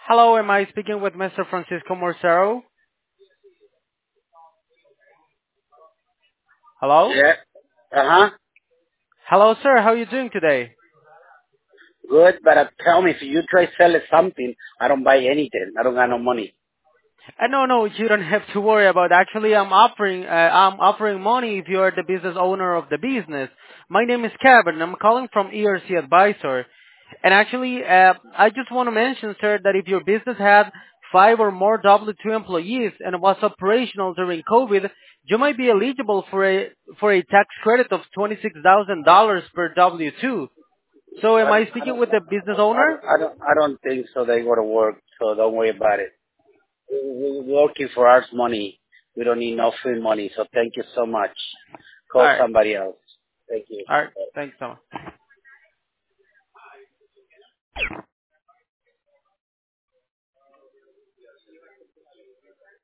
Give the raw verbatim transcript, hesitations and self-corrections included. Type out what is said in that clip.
Hello, am I speaking with mister Francisco Morcero? Hello? Yeah. Uh-huh. Hello, sir. How are you doing today? Good, but uh, tell me, if you try selling something, I don't buy anything. I don't got no money. Uh, no, no, you don't have to worry about. Actually, I'm offering, uh, I'm offering money if you are the business owner of the business. My name is Kevin. I'm calling from E R C Advisor. And actually, uh, I just want to mention, sir, that if your business had five or more W two employees and was operational during COVID, you might be eligible for a for a tax credit of twenty-six thousand dollars per W two. So, am I I don't, I speaking don't, with the business I owner? don't, I don't, I don't think so. They go to work, so don't worry about it. We- We're working for our money. We don't need no free money, so thank you so much. All Call right, somebody else. Thank you. all right. Thanks so much.